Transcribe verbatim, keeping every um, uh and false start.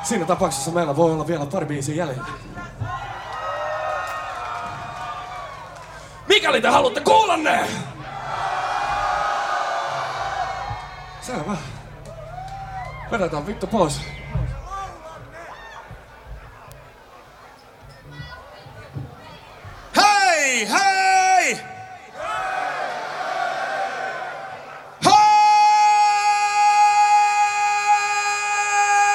Siinä tapauksessa meillä voi olla vielä pari biisiä jäljellä. Mikäli te haluatte kuulla ne! Selvä. Vedetään vittu pois. Hei, hei!